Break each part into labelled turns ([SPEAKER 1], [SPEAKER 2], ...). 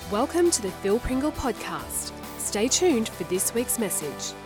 [SPEAKER 1] Welcome to the Phil Pringle Podcast. Stay tuned for this week's message.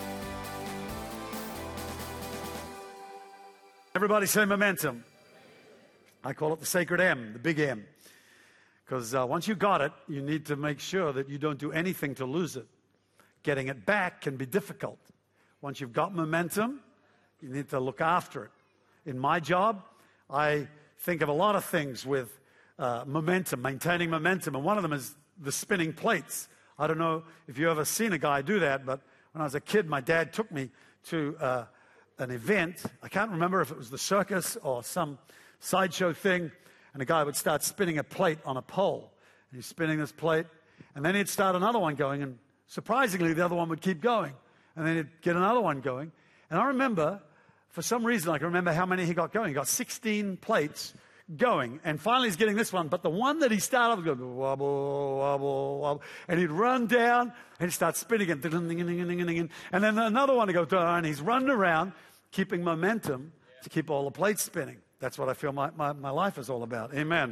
[SPEAKER 2] Everybody say momentum. I call it the sacred M, the big M. Because once you got it, you need to make sure that you don't do anything to lose it. Getting it back can be difficult. Once you've got momentum, you need to look after it. In my job, I think of a lot of things with momentum, maintaining momentum. And one of them is the spinning plates. I don't know if you've ever seen a guy do that, but when I was a kid, my dad took me to an event. I can't remember if it was the circus or some sideshow thing, and a guy would start spinning a plate on a pole. And he's spinning this plate, and then he'd start another one going, and surprisingly, the other one would keep going. And then he'd get another one going. And I remember, for some reason, I can remember how many he got going. He got 16 plates going, and finally he's getting this one, but the one that he started would go wobble, wobble, wobble, and he'd run down and he'd start spinning it, and then another one would go down, and he's running around keeping momentum to keep all the plates spinning. That's what I feel my life is all about. Amen.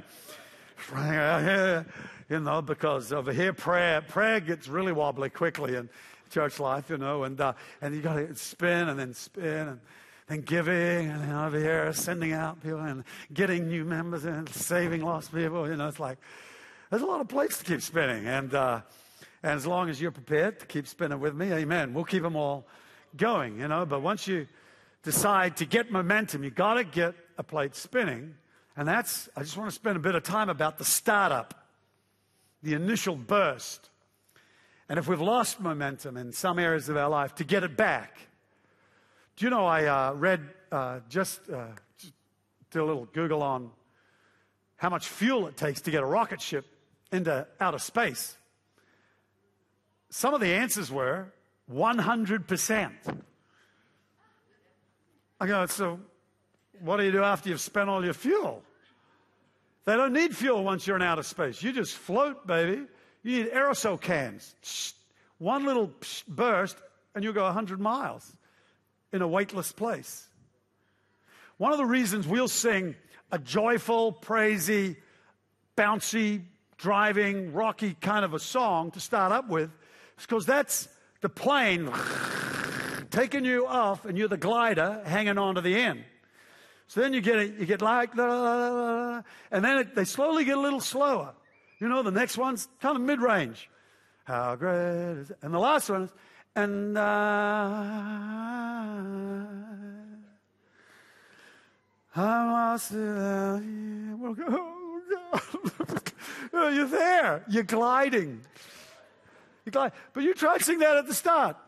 [SPEAKER 2] You know, because over here prayer gets really wobbly quickly in church life, you know, and you got to spin and giving, and then over here sending out people and getting new members and saving lost people. You know, it's like there's a lot of plates to keep spinning, and as long as you're prepared to keep spinning with me, amen, we'll keep them all going, you know. But once you decide to get momentum, you got to get a plate spinning, and I just want to spend a bit of time about the startup, the initial burst, and if we've lost momentum in some areas of our life, to get it back. Do you know, I read, just did a little Google on how much fuel it takes to get a rocket ship into outer space. Some of the answers were 100%. I go, so what do you do after you've spent all your fuel? They don't need fuel once you're in outer space. You just float, baby. You need aerosol cans. One little burst, and you'll go 100 miles. In a weightless place. One of the reasons we'll sing a joyful, praisey, bouncy, driving, rocky kind of a song to start up with is because that's the plane taking you off, and you're the glider hanging on to the end. So then you get like, and then they slowly get a little slower. You know, the next one's kind of mid-range. How great is it? And the last one is, and I'm lost without you. Oh, God. You're there. You're gliding. But you try to sing that at the start.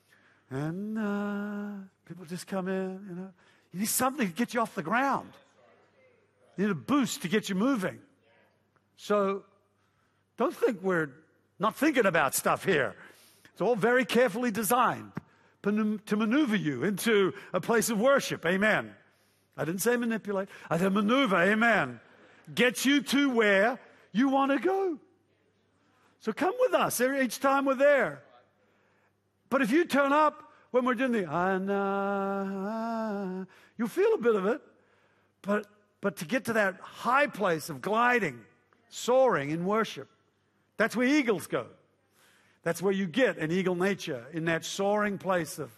[SPEAKER 2] And people just come in, you know. You need something to get you off the ground. You need a boost to get you moving. So don't think we're not thinking about stuff here. It's all very carefully designed to maneuver you into a place of worship. Amen. I didn't say manipulate. I said maneuver. Amen. Get you to where you want to go. So come with us each time we're there. But if you turn up when we're doing the you'll feel a bit of it. But to get to that high place of gliding, soaring in worship, that's where eagles go. That's where you get an eagle nature, in that soaring place of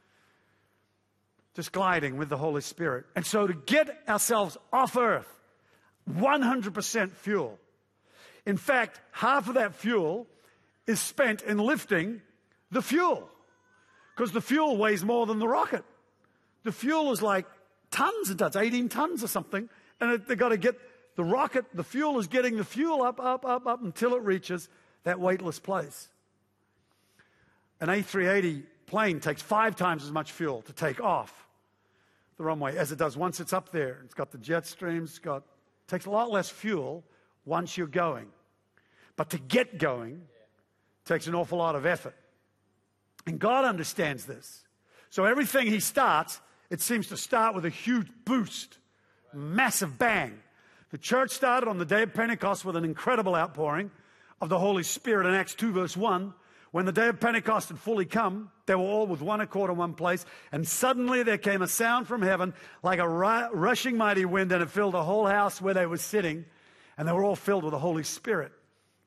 [SPEAKER 2] just gliding with the Holy Spirit. And so to get ourselves off earth, 100% fuel. In fact, half of that fuel is spent in lifting the fuel, because the fuel weighs more than the rocket. The fuel is like tons and tons, 18 tons or something, and they've got to get the rocket, the fuel is getting the fuel up until it reaches that weightless place. An A380 plane takes 5 times as much fuel to take off the runway as it does once it's up there. It's got the jet streams, takes a lot less fuel once you're going. But to get going takes an awful lot of effort. And God understands this. So everything he starts, it seems to start with a huge boost, massive bang. The church started on the day of Pentecost with an incredible outpouring of the Holy Spirit in Acts 2 verse 1. When the day of Pentecost had fully come, they were all with one accord in one place, and suddenly there came a sound from heaven like a rushing mighty wind, and it filled the whole house where they were sitting, and they were all filled with the Holy Spirit.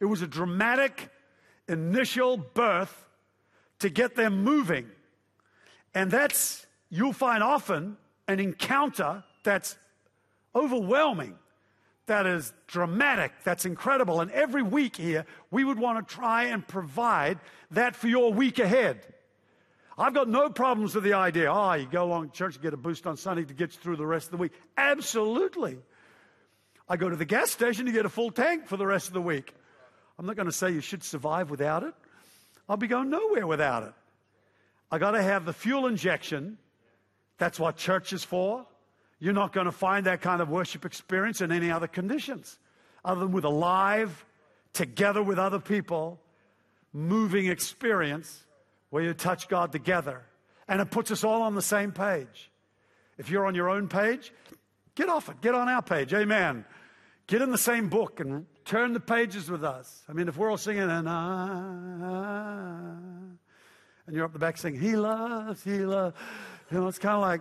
[SPEAKER 2] It was a dramatic initial birth to get them moving. And that's, you'll find often, an encounter that's overwhelming, that is dramatic, that's incredible. And every week here, we would want to try and provide that for your week ahead. I've got no problems with the idea, you go along to church, get a boost on Sunday to get you through the rest of the week. Absolutely. I go to the gas station to get a full tank for the rest of the week. I'm not going to say you should survive without it. I'll be going nowhere without it. I got to have the fuel injection. That's what church is for. You're not going to find that kind of worship experience in any other conditions other than with a live, together with other people, moving experience where you touch God together. And it puts us all on the same page. If you're on your own page, get off it. Get on our page. Amen. Get in the same book and turn the pages with us. I mean, if we're all singing and you're up the back singing, He loves, He loves. You know, it's kind of like,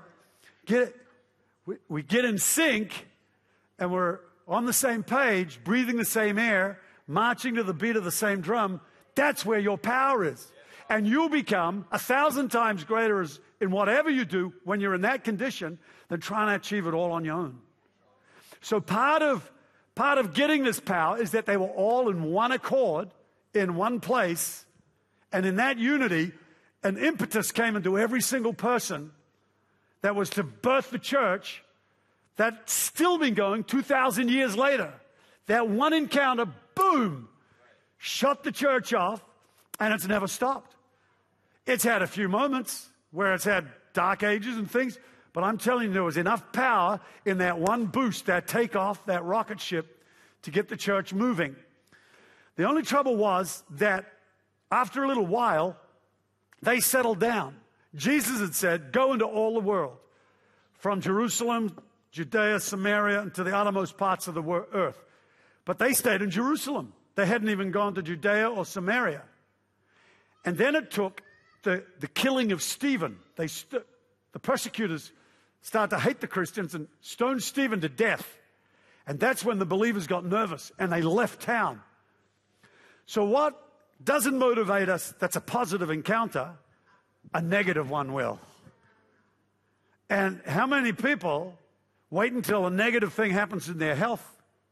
[SPEAKER 2] we get in sync and we're on the same page, breathing the same air, marching to the beat of the same drum. That's where your power is. And you'll become 1,000 times greater in whatever you do when you're in that condition than trying to achieve it all on your own. So part of getting this power is that they were all in one accord, in one place, and in that unity, an impetus came into every single person that was to birth the church that's still been going 2,000 years later. That one encounter, boom, shut the church off, and it's never stopped. It's had a few moments where it's had dark ages and things, but I'm telling you, there was enough power in that one boost, that takeoff, that rocket ship, to get the church moving. The only trouble was that after a little while, they settled down. Jesus had said, go into all the world, from Jerusalem, Judea, Samaria, and to the uttermost parts of the earth. But they stayed in Jerusalem. They hadn't even gone to Judea or Samaria. And then it took the killing of Stephen. The persecutors started to hate the Christians and stoned Stephen to death. And that's when the believers got nervous and they left town. So what doesn't motivate us, that's a positive encounter, a negative one will. And how many people wait until a negative thing happens in their health,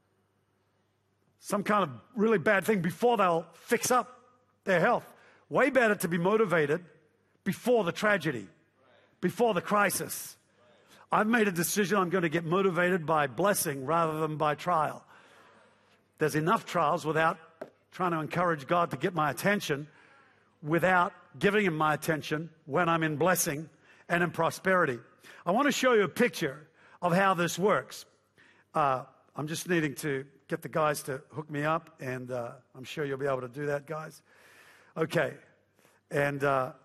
[SPEAKER 2] some kind of really bad thing, before they'll fix up their health? Way better to be motivated before the tragedy, before the crisis. I've made a decision I'm going to get motivated by blessing rather than by trial. There's enough trials without trying to encourage God to get my attention, without giving Him my attention when I'm in blessing and in prosperity. I want to show you a picture of how this works. I'm just needing to get the guys to hook me up, and I'm sure you'll be able to do that, guys. Okay, and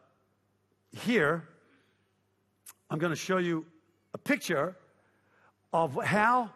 [SPEAKER 2] here I'm going to show you a picture of how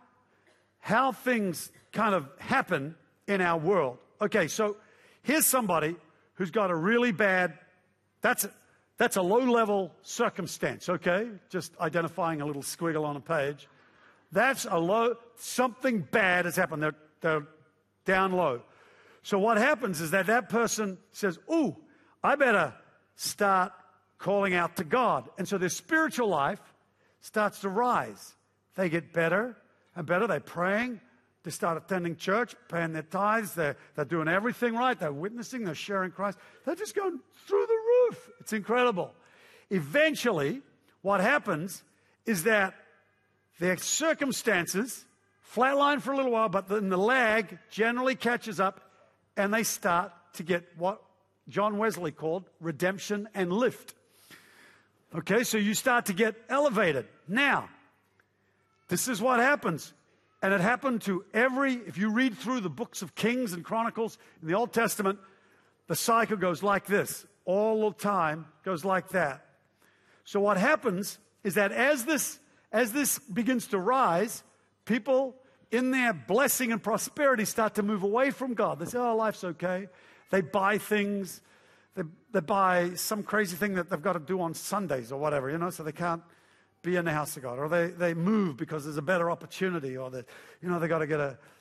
[SPEAKER 2] things kind of happen in our world. Okay, so here's somebody who's got a really bad, that's a low-level circumstance, okay? Just identifying a little squiggle on a page. That's something bad has happened. They're down low. So what happens is that person says, ooh, I better start calling out to God. And so their spiritual life starts to rise. They get better and better. They're praying. They start attending church, paying their tithes. They're doing everything right. They're witnessing. They're sharing Christ. They're just going through the roof. It's incredible. Eventually, what happens is that their circumstances flatline for a little while, but then the lag generally catches up, and they start to get what John Wesley called redemption and lift. Okay, so you start to get elevated. Now, this is what happens. And it happened to if you read through the books of Kings and Chronicles in the Old Testament, the cycle goes like this. All the time goes like that. So what happens is that as this begins to rise, people in their blessing and prosperity start to move away from God. They say, oh, life's okay. They buy things. They buy some crazy thing that they've got to do on Sundays or whatever, so they can't be in the house of God. Or they move because there's a better opportunity, or they got to get a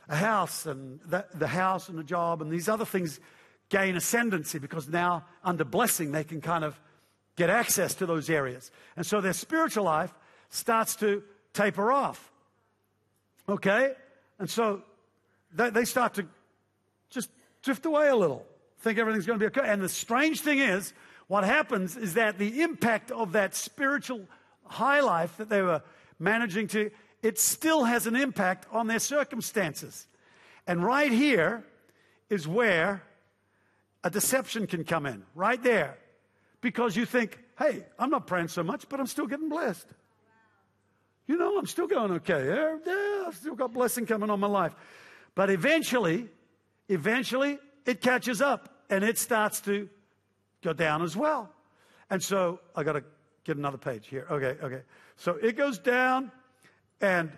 [SPEAKER 2] a house, and the house and the job and these other things gain ascendancy because now under blessing they can kind of get access to those areas. And so their spiritual life starts to taper off. Okay? And so they start to just drift away a little, think everything's going to be okay. And the strange thing is, what happens is that the impact of that spiritual high life that they were managing to, it still has an impact on their circumstances. And right here is where a deception can come in, right there. Because you think, hey, I'm not praying so much, but I'm still getting blessed. You know, I'm still going okay. Yeah, I've still got blessing coming on my life. But eventually, it catches up and it starts to go down as well. And so I got to get another page here. Okay. So it goes down, and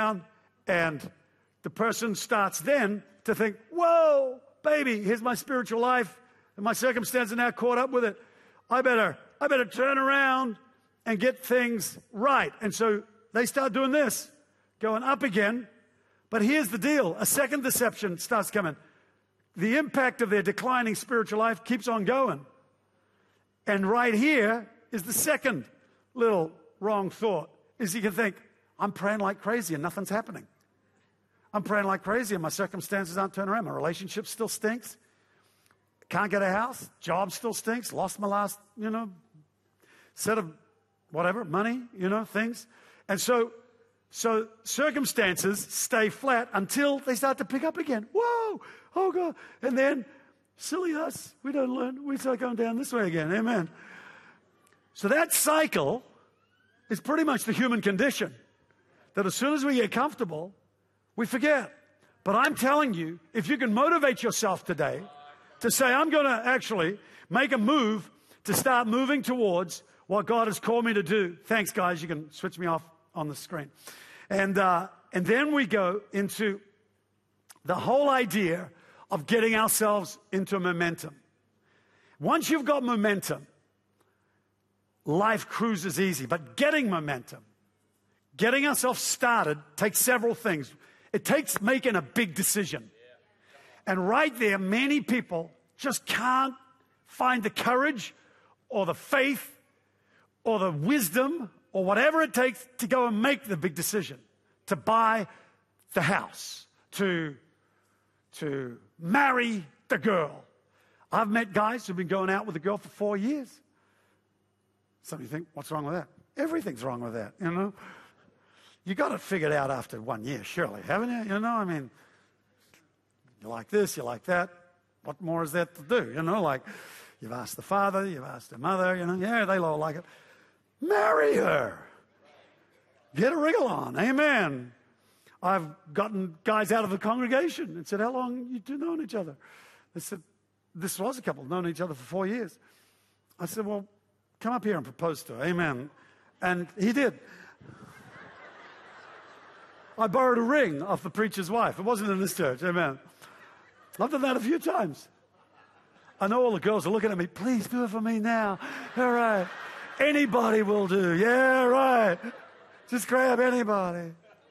[SPEAKER 2] the person starts then to think, whoa, baby, here's my spiritual life, and my circumstances are now caught up with it. I better turn around and get things right. And so they start doing this, going up again. But here's the deal. A second deception starts coming. The impact of their declining spiritual life keeps on going. And right here is the second little wrong thought, is you can think, I'm praying like crazy and nothing's happening. I'm praying like crazy and my circumstances aren't turning around. My relationship still stinks. Can't get a house. Job still stinks. Lost my last, set of whatever, money, things. And so circumstances stay flat until they start to pick up again. Whoa, oh God. And then, silly us, we don't learn. We start going down this way again. Amen. So that cycle is pretty much the human condition. That as soon as we get comfortable, we forget. But I'm telling you, if you can motivate yourself today to say, I'm going to actually make a move to start moving towards what God has called me to do. Thanks, guys. You can switch me off on the screen. And then we go into the whole idea of getting ourselves into momentum. Once you've got momentum, life cruises easy. But getting momentum, getting ourselves started takes several things. It takes making a big decision. And right there, many people just can't find the courage or the faith or the wisdom or whatever it takes to go and make the big decision, to buy the house, to marry the girl. I've met guys who've been going out with a girl for 4 years. Some of you think, what's wrong with that? Everything's wrong with that, You got it figured out after 1 year, surely, haven't you? You like this, you like that. What more is there to do? You've asked the father, you've asked the mother, yeah, they all like it. Marry her. Get a wriggle on. Amen. I've gotten guys out of the congregation and said, how long you two known each other? They said, this was a couple, known each other for 4 years. I said, well, come up here and propose to her. Amen. And he did. I borrowed a ring off the preacher's wife. It wasn't in this church. Amen. I've done that a few times. I know all the girls are looking at me. Please do it for me now. All right. Anybody will do. Yeah, right. Just grab anybody.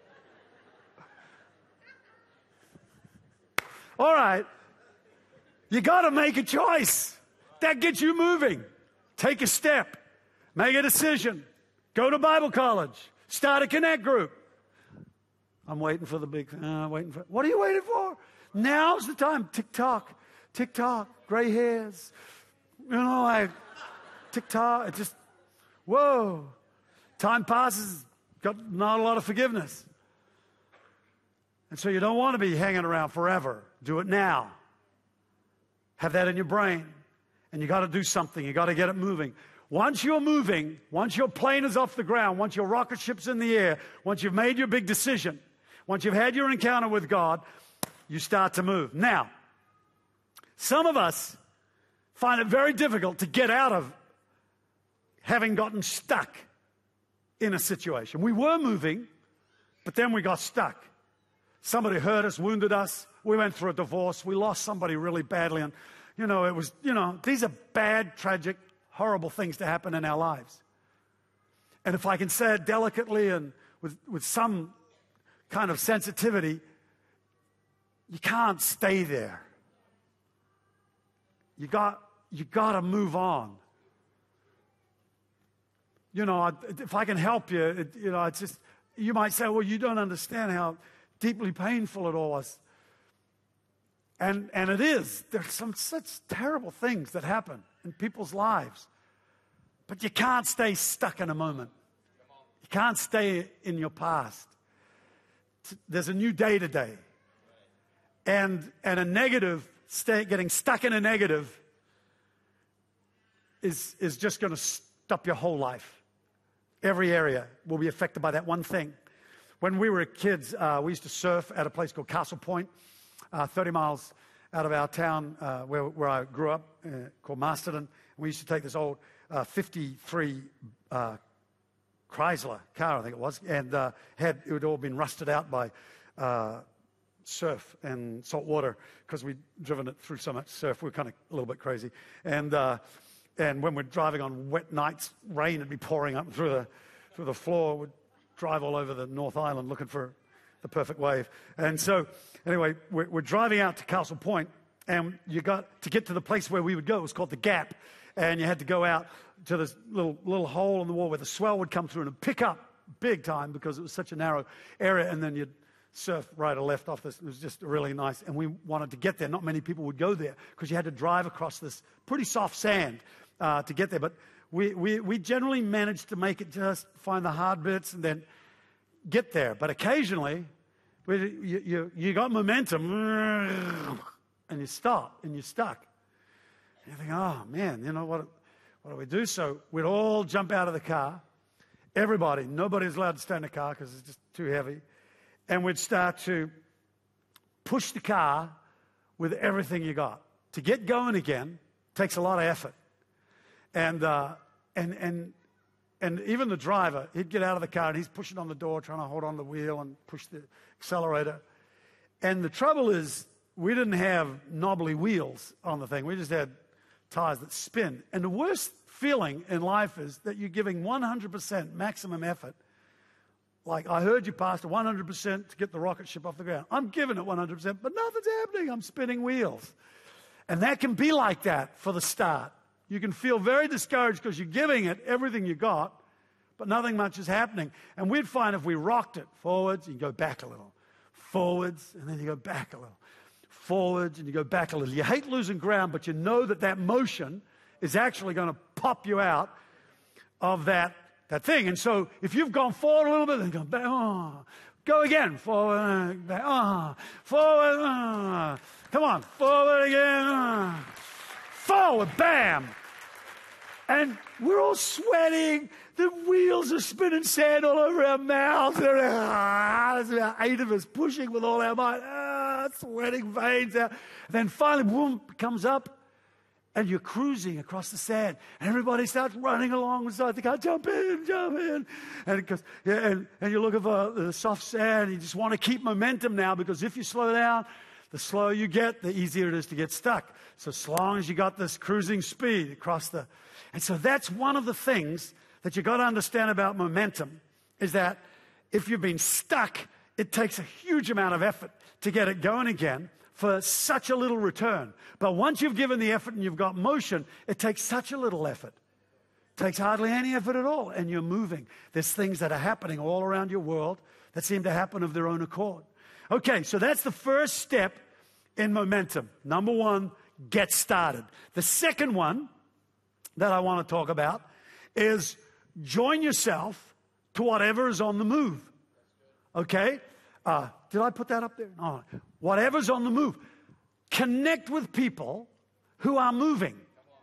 [SPEAKER 2] All right. You got to make a choice. That gets you moving. Take a step. Make a decision. Go to Bible college. Start a connect group. I'm waiting for the big thing. What are you waiting for? Now's the time. Tick-tock. Tick-tock. Gray hairs. Tick-tock. It just, whoa. Time passes. Got not a lot of forgiveness. And so you don't want to be hanging around forever. Do it now. Have that in your brain. And you got to do something. You got to get it moving. Once you're moving, once your plane is off the ground, once your rocket ship's in the air, once you've made your big decision, once you've had your encounter with God, you start to move. Now, some of us find it very difficult to get out of having gotten stuck in a situation. We were moving, but then we got stuck. Somebody hurt us, wounded us. We went through a divorce. We lost somebody really badly. And, these are bad, tragic, horrible things to happen in our lives. And if I can say it delicately and with some kind of sensitivity, you can't stay there. You got to move on. If I can help you, it's just, you might say, well, you don't understand how deeply painful it all was. And it is. There's some such terrible things that happen in people's lives. But you can't stay stuck in a moment. You can't stay in your past. There's a new day today. And a negative state, getting stuck in a negative is just going to stop your whole life. Every area will be affected by that one thing. When we were kids, we used to surf at a place called Castle Point, 30 miles out of our town where I grew up, called Masterton. We used to take this old 53 Chrysler car, I think it was, and it had all been rusted out by surf and salt water because we'd driven it through so much surf. We were kind of a little bit crazy. And when we're driving on wet nights, rain would be pouring up through the floor. We'd drive all over the North Island looking for the perfect wave. And so, anyway, we're driving out to Castle Point, and you got to get to the place where we would go. It was called the Gap, and you had to go out to this little hole in the wall where the swell would come through and pick up big time because it was such a narrow area, and then you'd surf right or left off this. It was just really nice, and we wanted to get there. Not many people would go there because you had to drive across this pretty soft sand to get there. But we generally managed to make it, just find the hard bits and then get there. But occasionally, you got momentum, and you stop, and you're stuck. And you think, oh, man, what do we do? So we'd all jump out of the car. Everybody, nobody's allowed to stay in the car because it's just too heavy. And we'd start to push the car with everything you got. To get going again takes a lot of effort. And even the driver, he'd get out of the car and he's pushing on the door, trying to hold on the wheel and push the accelerator. And the trouble is, we didn't have knobbly wheels on the thing. We just had tires that spin. And the worst feeling in life is that you're giving 100% maximum effort. Like, I heard you, Pastor, 100% to get the rocket ship off the ground. I'm giving it 100%, but nothing's happening. I'm spinning wheels. And that can be like that for the start. You can feel very discouraged because you're giving it everything you got, but nothing much is happening. And we'd find if we rocked it forwards, you go back a little. Forwards, and then you go back a little. Forwards, and you go back a little. You hate losing ground, but you know that motion is actually going to pop you out of that thing. And so if you've gone forward a little bit, then go back. Go again. Forward, back. Forward. Come on. Forward again. Forward. Bam. And we're all sweating. The wheels are spinning sand all over our mouths. There's about 8 of us pushing with all our might. Sweating veins out. Then finally, boom, comes up. And you're cruising across the sand. And everybody starts running along beside the car. Jump in. And you're looking for the soft sand. You just want to keep momentum now because if you slow down, the slower you get, the easier it is to get stuck. So as long as you got this cruising speed across the... And so that's one of the things that you got to understand about momentum is that if you've been stuck, it takes a huge amount of effort to get it going again for such a little return. But once you've given the effort and you've got motion, it takes such a little effort. It takes hardly any effort at all, and you're moving. There's things that are happening all around your world that seem to happen of their own accord. Okay, so that's the first step in momentum. Number 1, get started. The second one that I want to talk about is join yourself to whatever is on the move. Okay? Did I put that up there? No. Whatever's on the move. Connect with people who are moving.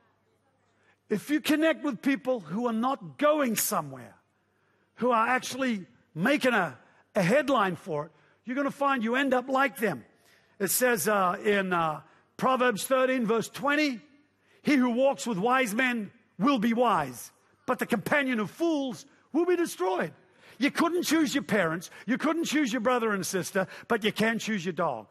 [SPEAKER 2] If you connect with people who are not going somewhere, who are actually making a headline for it, you're going to find you end up like them. It says in Proverbs 13, verse 20, he who walks with wise men will be wise, but the companion of fools will be destroyed. You couldn't choose your parents, you couldn't choose your brother and sister, but you can choose your dog.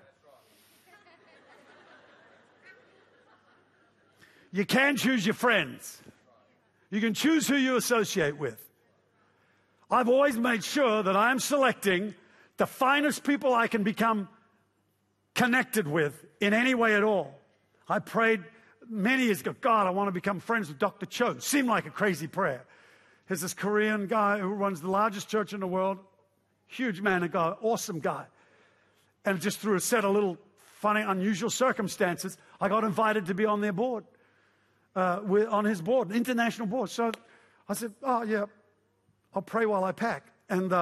[SPEAKER 2] You can choose your friends. You can choose who you associate with. I've always made sure that I'm selecting the finest people I can become connected with in any way at all. I prayed many years ago, God, I want to become friends with Dr. Cho. Seemed like a crazy prayer. There's this Korean guy who runs the largest church in the world. Huge man of God, awesome guy. And just through a set of little funny, unusual circumstances, I got invited to be on their board, on his board, international board. So I said, oh, yeah, I'll pray while I pack. And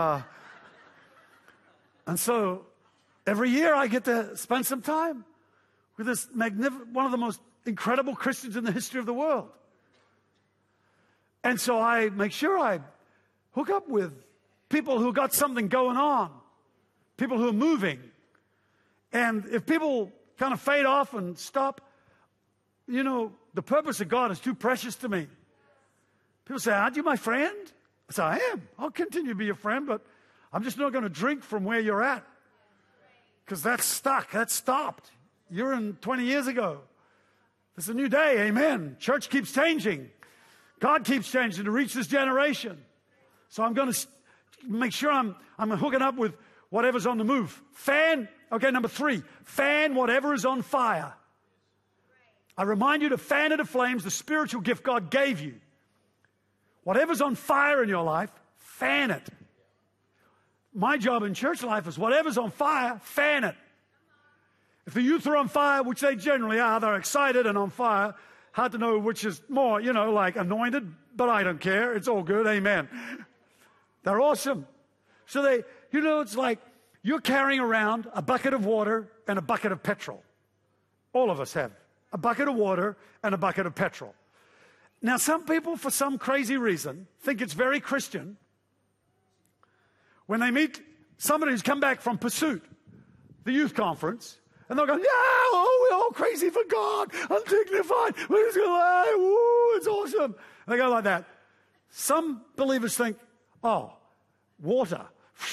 [SPEAKER 2] so every year I get to spend some time with this one of the most incredible Christians in the history of the world. And so I make sure I hook up with people who got something going on, people who are moving. And if people kind of fade off and stop, you know, the purpose of God is too precious to me. People say, aren't you my friend? I say, I am. I'll continue to be your friend, but I'm just not going to drink from where you're at. Because that's stuck. That's stopped. You're in 20 years ago. It's a new day. Amen. Church keeps changing. God keeps changing to reach this generation. So I'm going to make sure I'm hooking up with whatever's on the move. Okay, number 3, fan whatever is on fire. I remind you to fan into flames the spiritual gift God gave you. Whatever's on fire in your life, fan it. My job in church life is whatever's on fire, fan it. If the youth are on fire, which they generally are, they're excited and on fire. Hard to know which is more, you know, like anointed, but I don't care. It's all good. Amen. They're awesome. So it's like you're carrying around a bucket of water and a bucket of petrol. All of us have a bucket of water and a bucket of petrol. Now, some people, for some crazy reason, think it's very Christian when they meet somebody who's come back from Pursuit, the youth conference, and they'll go, yeah, oh, we're all crazy for God, undignified, we're just going, woo, it's awesome. And they go like that. Some believers think, oh, water.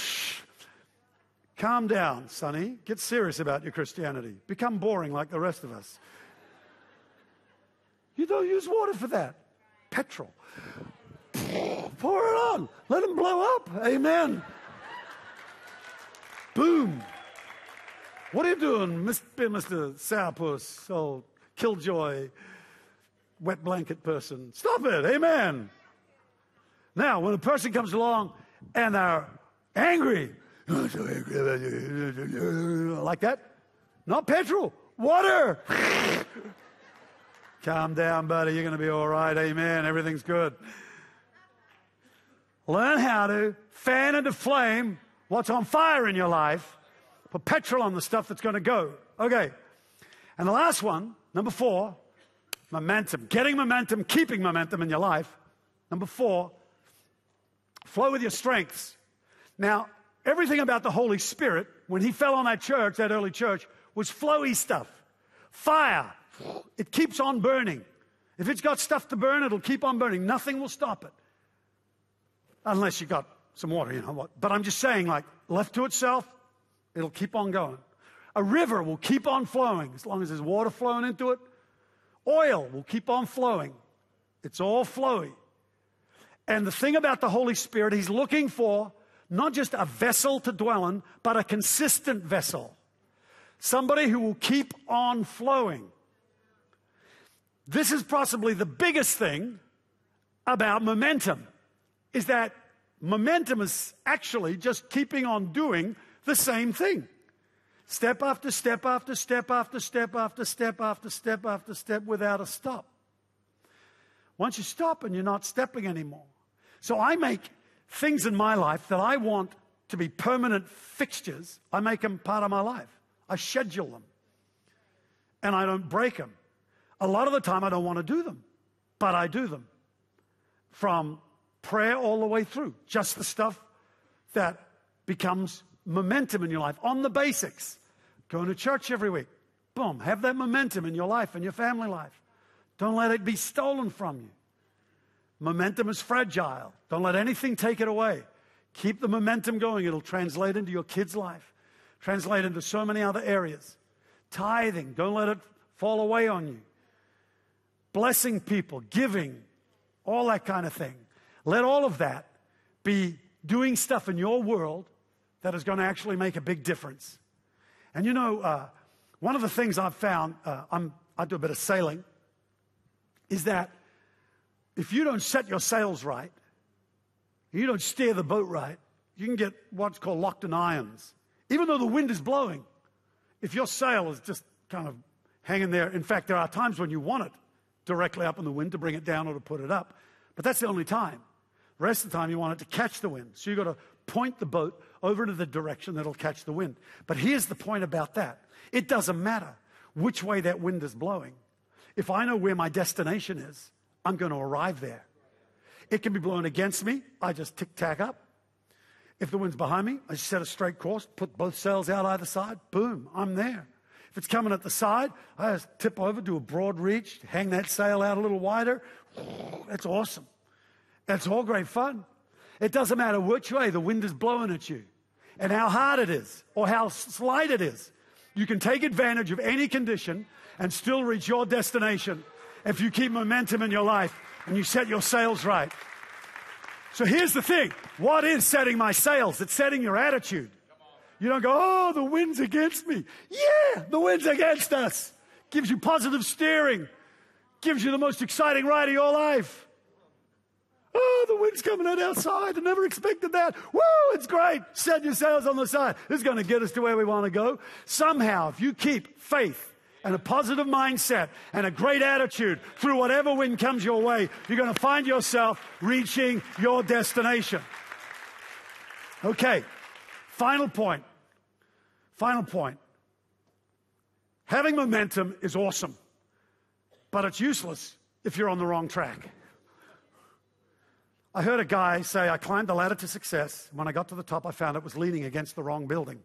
[SPEAKER 2] Calm down, sonny. Get serious about your Christianity. Become boring like the rest of us. You don't use water for that. Petrol. Pour it on. Let them blow up. Amen. Boom. What are you doing, Mr. Sourpuss, old killjoy, wet blanket person? Stop it. Amen. Now, when a person comes along and they're angry, like that, not petrol, water. Calm down, buddy. You're going to be all right. Amen. Everything's good. Learn how to fan into flame what's on fire in your life. Put petrol on the stuff that's going to go. Okay. And the last one, number 4, momentum. Getting momentum, keeping momentum in your life. Number 4, flow with your strengths. Now, everything about the Holy Spirit, when he fell on that church, that early church, was flowy stuff. Fire. It keeps on burning. If it's got stuff to burn, it'll keep on burning. Nothing will stop it. Unless you got some water, you know what. But I'm just saying, like, left to itself, it'll keep on going. A river will keep on flowing as long as there's water flowing into it. Oil will keep on flowing. It's all flowy. And the thing about the Holy Spirit, he's looking for not just a vessel to dwell in, but a consistent vessel. Somebody who will keep on flowing. This is possibly the biggest thing about momentum, is that momentum is actually just keeping on doing the same thing. Step after step after step after step after step after step after step without a stop. Once you stop and you're not stepping anymore. So I make things in my life that I want to be permanent fixtures, I make them part of my life. I schedule them. And I don't break them. A lot of the time I don't want to do them, but I do them. From prayer all the way through. Just the stuff that becomes momentum in your life. On the basics. Going to church every week. Boom. Have that momentum in your life and your family life. Don't let it be stolen from you. Momentum is fragile. Don't let anything take it away. Keep the momentum going. It'll translate into your kid's life. Translate into so many other areas. Tithing. Don't let it fall away on you. Blessing people. Giving. All that kind of thing. Let all of that be doing stuff in your world that is going to actually make a big difference. And you know, One of the things I've found, I do a bit of sailing, is that if you don't set your sails right, you don't steer the boat right, you can get what's called locked in irons. Even though the wind is blowing, if your sail is just kind of hanging there, in fact, there are times when you want it directly up in the wind to bring it down or to put it up, but that's the only time. The rest of the time you want it to catch the wind. So you've got to point the boat over to the direction that'll catch the wind. But here's the point about that. It doesn't matter which way that wind is blowing. If I know where my destination is, I'm going to arrive there. It can be blowing against me. I just tic-tac up. If the wind's behind me, I set a straight course, put both sails out either side. Boom, I'm there. If it's coming at the side, I just tip over, do a broad reach, hang that sail out a little wider. That's awesome. That's all great fun. It doesn't matter which way the wind is blowing at you and how hard it is or how slight it is. You can take advantage of any condition and still reach your destination if you keep momentum in your life and you set your sails right. So here's the thing. What is setting my sails? It's setting your attitude. You don't go, oh, the wind's against me. Yeah, the wind's against us. Gives you positive steering. Gives you the most exciting ride of your life. Oh, the wind's coming out outside. I never expected that. Woo, it's great. Set your sails on the side. This is going to get us to where we want to go. Somehow, if you keep faith and a positive mindset and a great attitude through whatever wind comes your way, you're going to find yourself reaching your destination. Okay, final point. Final point. Having momentum is awesome, but it's useless if you're on the wrong track. I heard a guy say, I climbed the ladder to success. When I got to the top, I found it was leaning against the wrong building.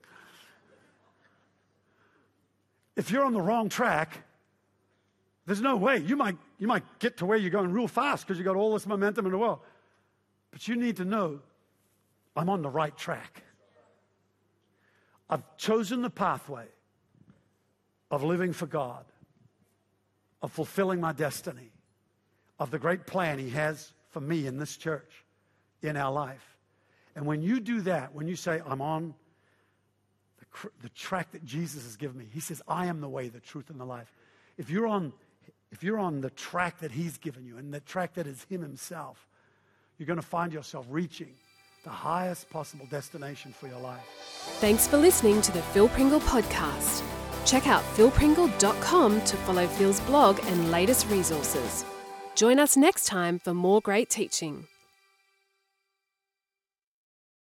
[SPEAKER 2] If you're on the wrong track, there's no way. You might get to where you're going real fast because you got all this momentum in the world. But you need to know, I'm on the right track. I've chosen the pathway of living for God, of fulfilling my destiny, of the great plan He has for me in this church, in our life. And when you do that, when you say, I'm on the track that Jesus has given me, He says, I am the way, the truth, and the life. If you're on the track that He's given you, and the track that is Him Himself, you're going to find yourself reaching the highest possible destination for your life.
[SPEAKER 1] Thanks for listening to the Phil Pringle Podcast. Check out philpringle.com to follow Phil's blog and latest resources. Join us next time for more great teaching.